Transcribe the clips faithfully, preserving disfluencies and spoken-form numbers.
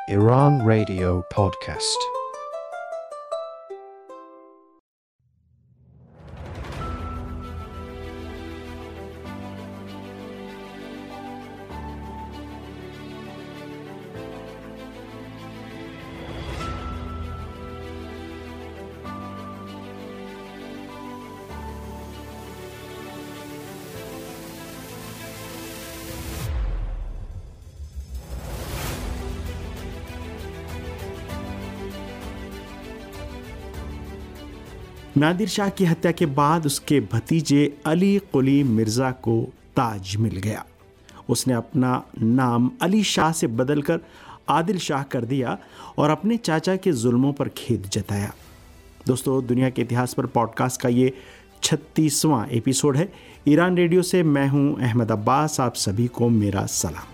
Iran Radio Podcast. Nadir Shah की हत्या के बाद उसके भतीजे अली कुली मिर्ज़ा को ताज मिल गया। उसने अपना नाम अली शाह से बदलकर आदिल शाह कर दिया और अपने चाचा के जुल्मों पर खेद जताया। दोस्तों, दुनिया के इतिहास पर पॉडकास्ट का ये छत्तीसवां एपिसोड है। ईरान रेडियो से मैं हूं अहमद अब्बास। आप सभी को मेरा सलाम।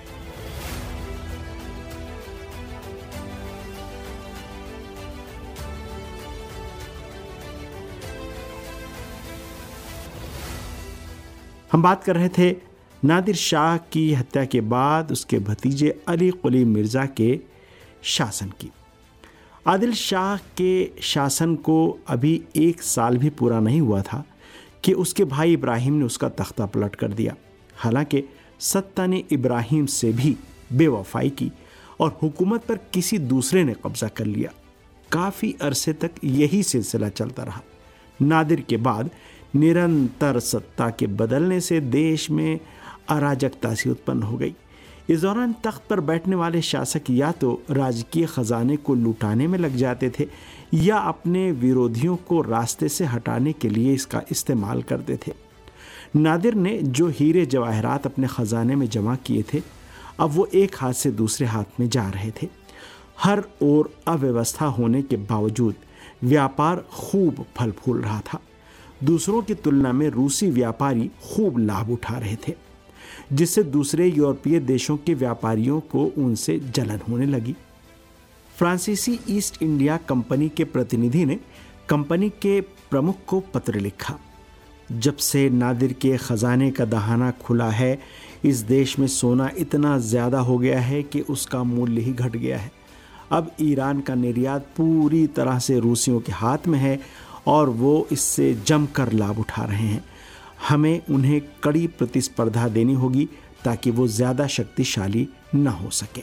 हम बात कर रहे थे नादिर शाह की हत्या के बाद उसके भतीजे अली कुली मिर्ज़ा के शासन की। आदिल शाह के शासन को अभी एक साल भी पूरा नहीं हुआ था कि उसके भाई इब्राहिम ने उसका तख्ता पलट कर दिया। हालांकि सत्ता ने इब्राहिम से भी बेवफाई की और हुकूमत पर किसी दूसरे ने कब्जा कर लिया। काफ़ी अरसे तक यही सिलसिला चलता रहा। नादिर के बाद निरंतर सत्ता के बदलने से देश में अराजकता सी उत्पन्न हो गई। इस दौरान तख्त पर बैठने वाले शासक या तो राजकीय खजाने को लुटाने में लग जाते थे या अपने विरोधियों को रास्ते से हटाने के लिए इसका इस्तेमाल करते थे। नादिर ने जो हीरे जवाहरात अपने खजाने में जमा किए थे, अब वो एक हाथ से दूसरे हाथ में जा रहे थे। हर ओर अव्यवस्था होने के बावजूद व्यापार खूब फल फूल रहा था। दूसरों की तुलना में रूसी व्यापारी खूब लाभ उठा रहे थे, जिससे दूसरे यूरोपीय देशों के व्यापारियों को उनसे जलन होने लगी। फ्रांसीसी ईस्ट इंडिया कंपनी के प्रतिनिधि ने कंपनी के प्रमुख को पत्र लिखा। जब से नादिर के खजाने का दहाना खुला है, इस देश में सोना इतना ज़्यादा हो गया है कि उसका मूल्य ही घट गया है। अब ईरान का निर्यात पूरी तरह से रूसियों के हाथ में है और वो इससे जमकर लाभ उठा रहे हैं। हमें उन्हें कड़ी प्रतिस्पर्धा देनी होगी ताकि वो ज़्यादा शक्तिशाली न हो सके।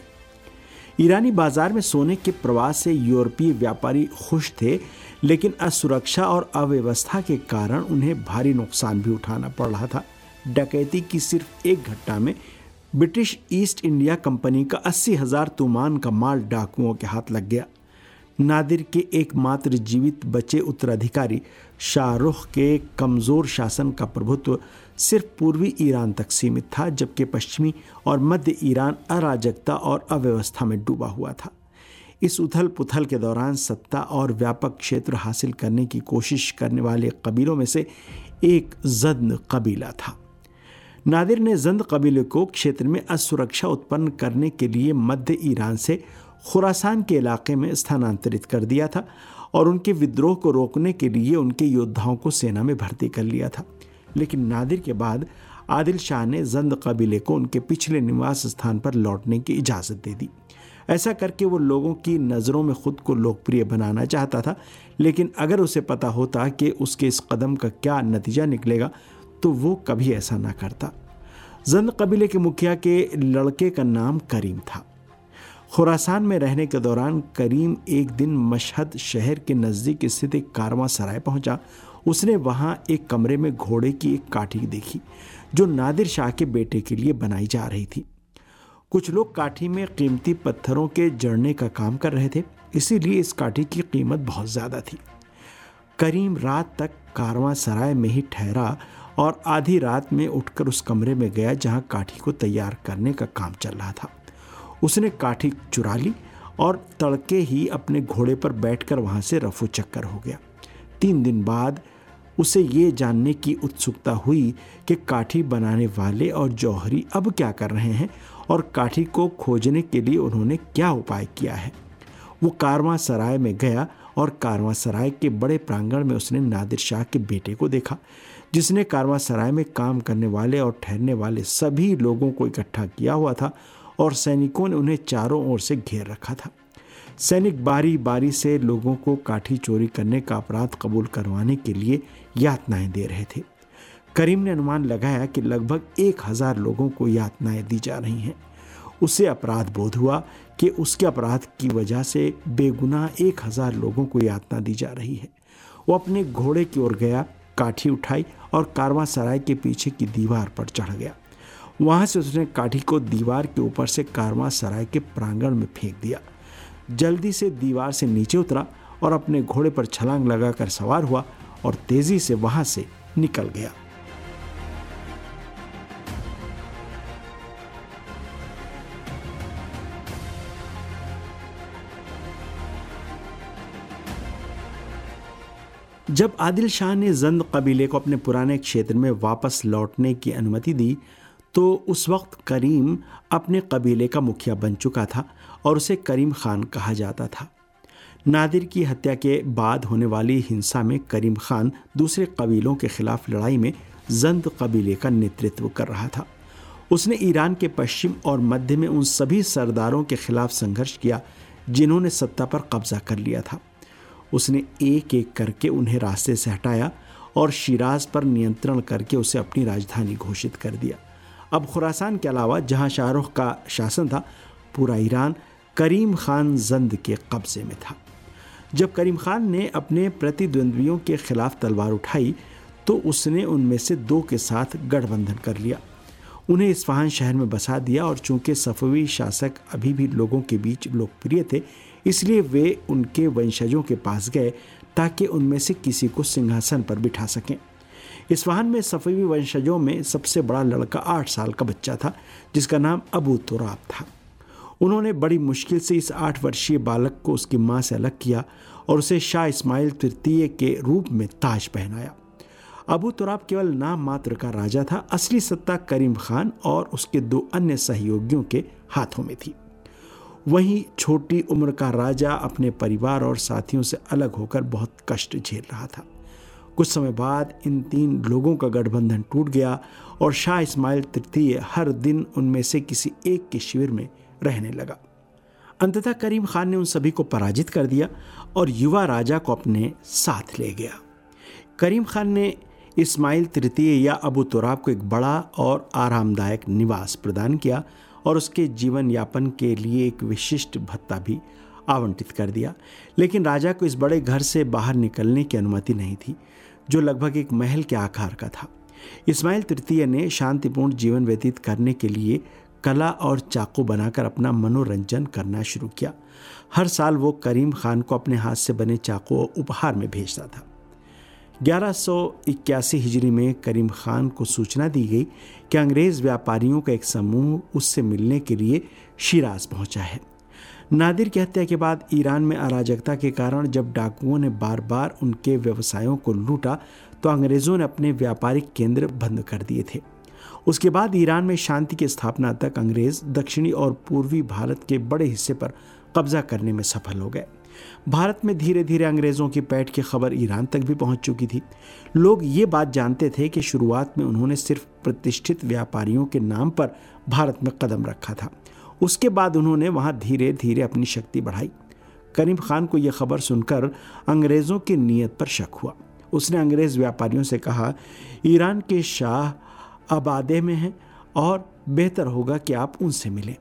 ईरानी बाजार में सोने के प्रवाह से यूरोपीय व्यापारी खुश थे, लेकिन असुरक्षा और अव्यवस्था के कारण उन्हें भारी नुकसान भी उठाना पड़ रहा था। डकैती की सिर्फ एक घटना में ब्रिटिश ईस्ट इंडिया कंपनी का अस्सी हजार तुमान का माल डाकुओं के हाथ लग गया। नादिर के एकमात्र जीवित बचे उत्तराधिकारी शाहरुख के कमज़ोर शासन का प्रभुत्व सिर्फ पूर्वी ईरान तक सीमित था, जबकि पश्चिमी और मध्य ईरान अराजकता और अव्यवस्था में डूबा हुआ था। इस उथल पुथल के दौरान सत्ता और व्यापक क्षेत्र हासिल करने की कोशिश करने वाले कबीलों में से एक जंद कबीला था। नादिर ने जंद कबीले को क्षेत्र में असुरक्षा उत्पन्न करने के लिए मध्य ईरान से खुरासान के इलाके में स्थानांतरित कर दिया था और उनके विद्रोह को रोकने के लिए उनके योद्धाओं को सेना में भर्ती कर लिया था। लेकिन नादिर के बाद आदिल शाह ने जंद कबीले को उनके पिछले निवास स्थान पर लौटने की इजाज़त दे दी। ऐसा करके वो लोगों की नज़रों में खुद को लोकप्रिय बनाना चाहता था, लेकिन अगर उसे पता होता कि उसके इस कदम का क्या नतीजा निकलेगा तो वो कभी ऐसा ना करता। जंद कबीले के मुखिया के लड़के का नाम करीम था। खुरासान में रहने के दौरान करीम एक दिन मशहद शहर के नज़दीक स्थित एक कारवां सराय पहुंचा। उसने वहां एक कमरे में घोड़े की एक काठी देखी जो नादिर शाह के बेटे के लिए बनाई जा रही थी। कुछ लोग काठी में कीमती पत्थरों के जड़ने का काम कर रहे थे, इसीलिए इस काठी की कीमत बहुत ज़्यादा थी। करीम रात तक कारवां सराय में ही ठहरा और आधी रात में उठकर उस कमरे में गया जहां काठी को तैयार करने का काम चल रहा था। उसने काठी चुरा ली और तड़के ही अपने घोड़े पर बैठकर वहां से रफू चक्कर हो गया। तीन दिन बाद उसे ये जानने की उत्सुकता हुई कि काठी बनाने वाले और जौहरी अब क्या कर रहे हैं और काठी को खोजने के लिए उन्होंने क्या उपाय किया है। वो कारवां सराय में गया और कारवां सराय के बड़े प्रांगण में उसने नादिर शाह के बेटे को देखा, जिसने कारवां सराय में काम करने वाले और ठहरने वाले सभी लोगों को इकट्ठा किया हुआ था और सैनिकों ने उन्हें चारों ओर से घेर रखा था। सैनिक बारी बारी से लोगों को काठी चोरी करने का अपराध कबूल करवाने के लिए यातनाएं दे रहे थे। करीम ने अनुमान लगाया कि लगभग एक हजार लोगों को यातनाएं दी जा रही हैं। उसे अपराध बोध हुआ कि उसके अपराध की वजह से बेगुनाह एक हजार लोगों को यातना दी जा रही है। वो अपने घोड़े की ओर गया, काठी उठाई और कारवां सराय के पीछे की दीवार पर चढ़ गया। वहां से उसने काठी को दीवार के ऊपर से कारवां सराय के प्रांगण में फेंक दिया। जल्दी से दीवार से नीचे उतरा और अपने घोड़े पर छलांग लगाकर सवार हुआ और तेजी से वहां से निकल गया। जब आदिल शाह ने जंद कबीले को अपने पुराने क्षेत्र में वापस लौटने की अनुमति दी तो उस वक्त करीम अपने कबीले का मुखिया बन चुका था और उसे करीम खान कहा जाता था। नादिर की हत्या के बाद होने वाली हिंसा में करीम खान दूसरे कबीलों के खिलाफ लड़ाई में जंद कबीले का नेतृत्व कर रहा था। उसने ईरान के पश्चिम और मध्य में उन सभी सरदारों के खिलाफ संघर्ष किया जिन्होंने सत्ता पर कब्जा कर लिया था। उसने एक एक करके उन्हें रास्ते से हटाया और शिराज पर नियंत्रण करके उसे अपनी राजधानी घोषित कर दिया। अब खुरासान के अलावा जहां शाहरुख का शासन था, पूरा ईरान करीम खान जंद के कब्जे में था। जब करीम खान ने अपने प्रतिद्वंद्वियों के खिलाफ तलवार उठाई तो उसने उनमें से दो के साथ गठबंधन कर लिया। उन्हें इस्फहान शहर में बसा दिया और चूंकि सफवी शासक अभी भी लोगों के बीच लोकप्रिय थे, इसलिए वे उनके वंशजों के पास गए ताकि उनमें से किसी को सिंहासन पर बिठा सकें। इस्फहान में सफवी वंशजों में सबसे बड़ा लड़का आठ साल का बच्चा था जिसका नाम अबू तुराब था। उन्होंने बड़ी मुश्किल से इस आठ वर्षीय बालक को उसकी मां से अलग किया और उसे शाह इस्माइल तृतीय के रूप में ताज पहनाया। अबू तुराब केवल नाम मात्र का राजा था, असली सत्ता करीम खान और उसके दो अन्य सहयोगियों के हाथों में थी। वहीं छोटी उम्र का राजा अपने परिवार और साथियों से अलग होकर बहुत कष्ट झेल रहा था। कुछ समय बाद इन तीन लोगों का गठबंधन टूट गया और शाह इस्माइल तृतीय हर दिन उनमें से किसी एक के शिविर में रहने लगा। अंततः करीम खान ने उन सभी को पराजित कर दिया और युवा राजा को अपने साथ ले गया। करीम खान ने इस्माइल तृतीय या अबू तुराब को एक बड़ा और आरामदायक निवास प्रदान किया और उसके जीवन यापन के लिए एक विशिष्ट भत्ता भी आवंटित कर दिया। लेकिन राजा को इस बड़े घर से बाहर निकलने की अनुमति नहीं थी, जो लगभग एक महल के आकार का था। इस्माइल तृतीय ने शांतिपूर्ण जीवन व्यतीत करने के लिए कला और चाकू बनाकर अपना मनोरंजन करना शुरू किया। हर साल वो करीम खान को अपने हाथ से बने चाकू उपहार में भेजता था। ग्यारह सौ इक्यासी हिजरी में करीम खान को सूचना दी गई कि अंग्रेज़ व्यापारियों का एक समूह उससे मिलने के लिए शिराज पहुंचा है। नादिर की हत्या के बाद ईरान में अराजकता के कारण जब डाकुओं ने बार बार उनके व्यवसायों को लूटा तो अंग्रेज़ों ने अपने व्यापारिक केंद्र बंद कर दिए थे। उसके बाद ईरान में शांति की स्थापना तक अंग्रेज़ दक्षिणी और पूर्वी भारत के बड़े हिस्से पर कब्जा करने में सफल हो गए। भारत में धीरे धीरे अंग्रेज़ों की पैठ की खबर ईरान तक भी पहुंच चुकी थी। लोग ये बात जानते थे कि शुरुआत में उन्होंने सिर्फ प्रतिष्ठित व्यापारियों के नाम पर भारत में कदम रखा था। उसके बाद उन्होंने वहां धीरे धीरे अपनी शक्ति बढ़ाई। करीम खान को यह खबर सुनकर अंग्रेज़ों की नीयत पर शक हुआ। उसने अंग्रेज़ व्यापारियों से कहा, ईरान के शाह आबादे में हैं और बेहतर होगा कि आप उनसे मिलें।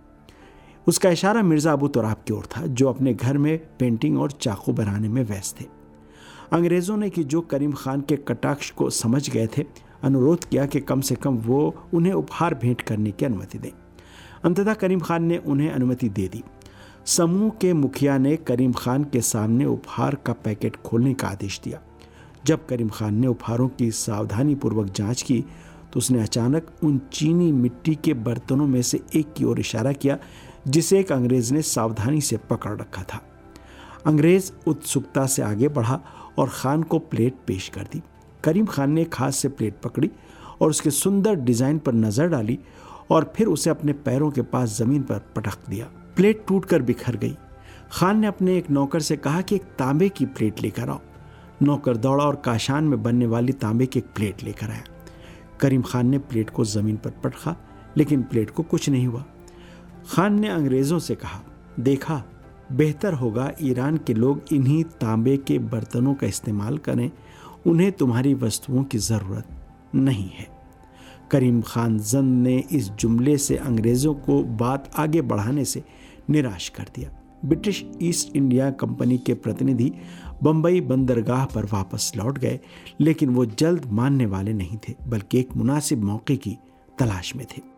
उसका इशारा मिर्ज़ा अबू तुराब की ओर था, जो अपने घर में पेंटिंग और चाकू बनाने में व्यस्त थे। अंग्रेज़ों ने कि जो करीम खान के कटाक्ष को समझ गए थे, अनुरोध किया कि कम से कम वो उन्हें उपहार भेंट करने की अनुमति दें। अंततः करीम खान ने उन्हें अनुमति दे दी। समूह के मुखिया ने करीम खान के सामने उपहार का पैकेट खोलने का आदेश दिया। जब करीम खान ने उपहारों की सावधानीपूर्वक जांच की तो उसने अचानक उन चीनी मिट्टी के बर्तनों में से एक की ओर इशारा किया जिसे एक अंग्रेज़ ने सावधानी से पकड़ रखा था। अंग्रेज़ उत्सुकता से आगे बढ़ा और खान को प्लेट पेश कर दी। करीम खान ने एक हाथ से प्लेट पकड़ी और उसके सुंदर डिज़ाइन पर नज़र डाली और फिर उसे अपने पैरों के पास ज़मीन पर पटक दिया। प्लेट टूटकर बिखर गई। खान ने अपने एक नौकर से कहा कि एक तांबे की प्लेट लेकर आओ। नौकर दौड़ा और काशान में बनने वाली तांबे की एक प्लेट लेकर आया। करीम खान ने प्लेट को ज़मीन पर पटका, लेकिन प्लेट को कुछ नहीं हुआ। खान ने अंग्रेज़ों से कहा, देखा, बेहतर होगा ईरान के लोग इन्हीं तांबे के बर्तनों का इस्तेमाल करें, उन्हें तुम्हारी वस्तुओं की ज़रूरत नहीं है। करीम खान जंद ने इस जुमले से अंग्रेज़ों को बात आगे बढ़ाने से निराश कर दिया। ब्रिटिश ईस्ट इंडिया कंपनी के प्रतिनिधि बंबई बंदरगाह पर वापस लौट गए, लेकिन वो जल्द मानने वाले नहीं थे, बल्कि एक मुनासिब मौके की तलाश में थे।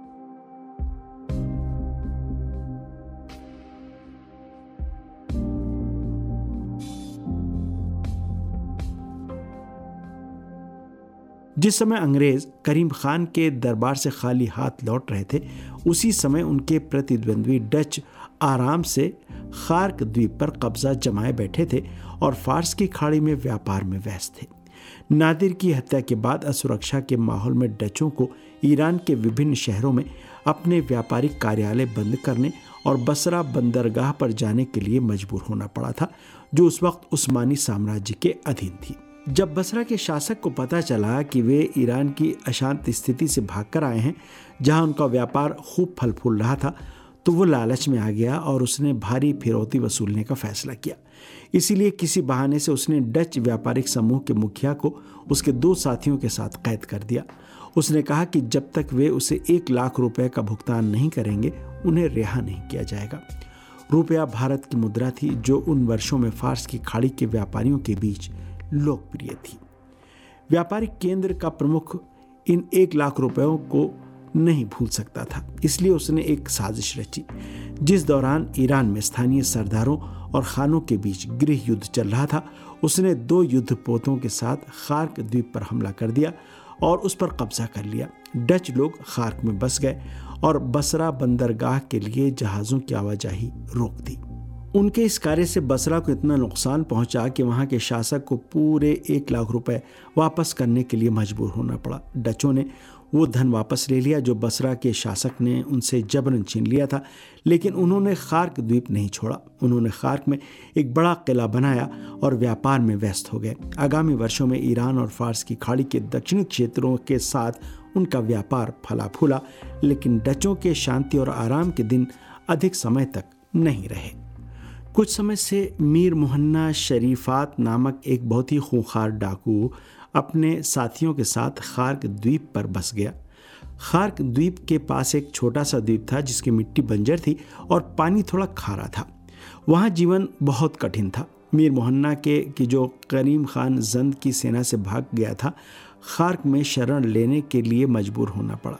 जिस समय अंग्रेज करीम खान के दरबार से खाली हाथ लौट रहे थे, उसी समय उनके प्रतिद्वंद्वी डच आराम से खार्क द्वीप पर कब्जा जमाए बैठे थे और फारस की खाड़ी में व्यापार में व्यस्त थे। नादिर की हत्या के बाद असुरक्षा के माहौल में डचों को ईरान के विभिन्न शहरों में अपने व्यापारिक कार्यालय बंद करने और बसरा बंदरगाह पर जाने के लिए मजबूर होना पड़ा था, जो उस वक्त उस्मानी साम्राज्य के अधीन थी। जब बसरा के शासक को पता चला कि वे ईरान की अशांत स्थिति से भागकर आए हैं, जहां उनका व्यापार खूब फल फूल रहा था, तो वो लालच में आ गया और उसने भारी फिरौती वसूलने का फैसला किया। इसीलिए किसी बहाने से उसने डच व्यापारिक समूह के मुखिया को उसके दो साथियों के साथ कैद कर दिया। उसने कहा कि जब तक वे उसे एक लाख रुपए का भुगतान नहीं करेंगे, उन्हें रिहा नहीं किया जाएगा। रुपया भारत की मुद्रा थी, जो उन वर्षों में फारस की खाड़ी के व्यापारियों के बीच लोकप्रिय थी। व्यापारिक केंद्र का प्रमुख इन एक लाख रुपयों को नहीं भूल सकता था, इसलिए उसने एक साजिश रची, जिस दौरान ईरान में स्थानीय सरदारों और खानों के बीच गृह युद्ध चल रहा था। उसने दो युद्धपोतों के साथ खार्क द्वीप पर हमला कर दिया और उस पर कब्जा कर लिया। डच लोग खार्क में बस गए और बसरा बंदरगाह के लिए जहाज़ों की आवाजाही रोक दी। उनके इस कार्य से बसरा को इतना नुकसान पहुंचा कि वहां के शासक को पूरे एक लाख रुपए वापस करने के लिए मजबूर होना पड़ा। डचों ने वो धन वापस ले लिया जो बसरा के शासक ने उनसे जबरन छीन लिया था, लेकिन उन्होंने खार्क द्वीप नहीं छोड़ा। उन्होंने खार्क में एक बड़ा किला बनाया और व्यापार में व्यस्त हो गए। आगामी वर्षों में ईरान और फारस की खाड़ी के दक्षिणी क्षेत्रों के साथ उनका व्यापार फला फूला, लेकिन डचों के शांति और आराम के दिन अधिक समय तक नहीं रहे। कुछ समय से मीर मुहन्ना शरीफात नामक एक बहुत ही खूंखार डाकू अपने साथियों के साथ खार्क द्वीप पर बस गया। खार्क द्वीप के पास एक छोटा सा द्वीप था जिसकी मिट्टी बंजर थी और पानी थोड़ा खारा था। वहाँ जीवन बहुत कठिन था। मीर मुहन्ना के कि जो करीम खान जंद की सेना से भाग गया था, खार्क में शरण लेने के लिए मजबूर होना पड़ा।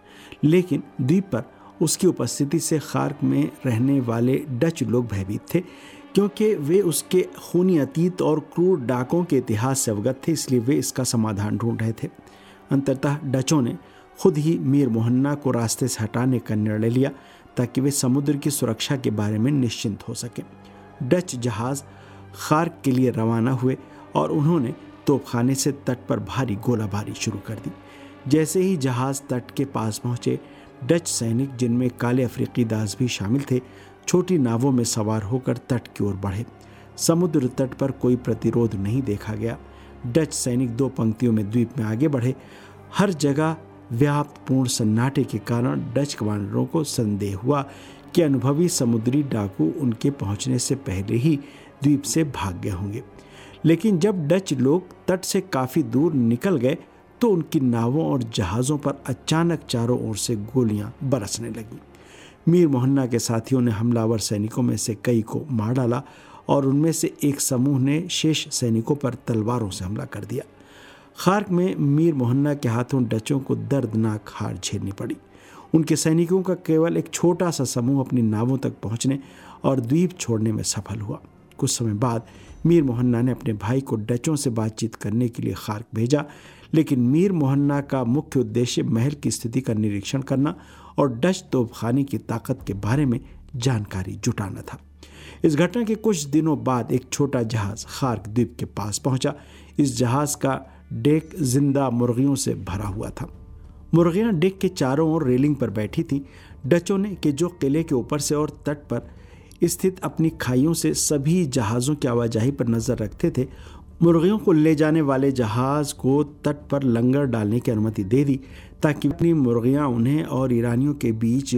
लेकिन द्वीप पर उसकी उपस्थिति से खार्क में रहने वाले डच लोग भयभीत थे, क्योंकि वे उसके खूनी अतीत और क्रूर डाकों के इतिहास से अवगत थे, इसलिए वे इसका समाधान ढूंढ रहे थे। अंततः डचों ने खुद ही मीर मुहन्ना को रास्ते से हटाने का निर्णय लिया ताकि वे समुद्र की सुरक्षा के बारे में निश्चिंत हो सकें। डच जहाज़ खार्क के लिए रवाना हुए और उन्होंने तोपखाने से तट पर भारी गोलाबारी शुरू कर दी। जैसे ही जहाज़ तट के पास पहुंचे, डच सैनिक, जिनमें काले अफ्रीकी दास भी शामिल थे, छोटी नावों में सवार होकर तट की ओर बढ़े। समुद्र तट पर कोई प्रतिरोध नहीं देखा गया। डच सैनिक दो पंक्तियों में द्वीप में आगे बढ़े। हर जगह व्याप्त पूर्ण सन्नाटे के कारण डच कमांडरों को संदेह हुआ कि अनुभवी समुद्री डाकू उनके पहुंचने से पहले ही द्वीप से भाग गए होंगे। लेकिन जब डच लोग तट से काफ़ी दूर निकल गए तो उनकी नावों और जहाज़ों पर अचानक चारों ओर से गोलियां बरसने लगीं। मीर मुहन्ना के साथियों ने हमलावर सैनिकों में से कई को मार डाला और उनमें से एक समूह ने शेष सैनिकों पर तलवारों से हमला कर दिया। खार्क में मीर मुहन्ना के हाथों डचों को दर्दनाक हार झेलनी पड़ी। उनके सैनिकों का केवल एक छोटा सा समूह अपनी नावों तक पहुंचने और द्वीप छोड़ने में सफल हुआ। कुछ समय बाद मीर मुहन्ना ने अपने भाई को डचों से बातचीत करने के लिए खार्क भेजा, लेकिन मीर मुहन्ना का मुख्य उद्देश्य महल की स्थिति का निरीक्षण करना और डच तोपखाने की ताकत के बारे में जानकारी जुटाना था। इस घटना के कुछ दिनों बाद एक छोटा जहाज़ खार्क द्वीप के पास पहुंचा। इस जहाज़ का डेक जिंदा मुर्गियों से भरा हुआ था। मुर्गियां डेक के चारों ओर रेलिंग पर बैठी थीं। डचों ने कि जो किले के ऊपर से और तट पर स्थित अपनी खाइयों से सभी जहाज़ों की आवाजाही पर नज़र रखते थे, मुर्गियों को ले जाने वाले जहाज़ को तट पर लंगर डालने की अनुमति दे दी ताकि अपनी मुर्गियां उन्हें और ईरानियों के बीच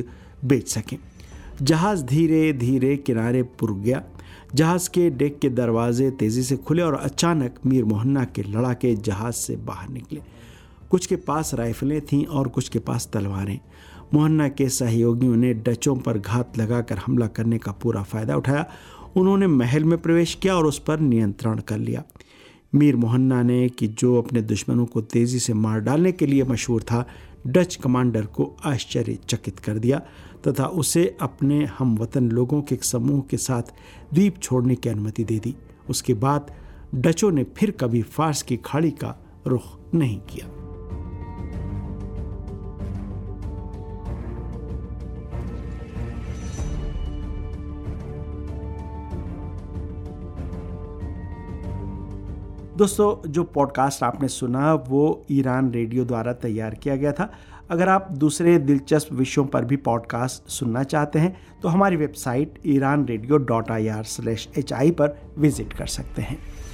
बेच सकें। जहाज़ धीरे धीरे किनारे पुर गया। जहाज़ के डेक के दरवाजे तेज़ी से खुले और अचानक मीर मोहन्ना के लड़ाके जहाज़ से बाहर निकले। कुछ के पास राइफलें थीं और कुछ के पास तलवारें। मोहन्ना के सहयोगियों ने डचों पर घात लगाकर हमला करने का पूरा फ़ायदा उठाया। उन्होंने महल में प्रवेश किया और उस पर नियंत्रण कर लिया। मीर मोहन्ना ने, कि जो अपने दुश्मनों को तेज़ी से मार डालने के लिए मशहूर था, डच कमांडर को आश्चर्यचकित कर दिया तथा उसे अपने हमवतन लोगों के एक समूह के साथ द्वीप छोड़ने की अनुमति दे दी। उसके बाद डचों ने फिर कभी फार्स की खाड़ी का रुख नहीं किया। दोस्तों, जो पॉडकास्ट आपने सुना वो ईरान रेडियो द्वारा तैयार किया गया था। अगर आप दूसरे दिलचस्प विषयों पर भी पॉडकास्ट सुनना चाहते हैं तो हमारी website Iran radio dot I R slash H I पर विजिट कर सकते हैं।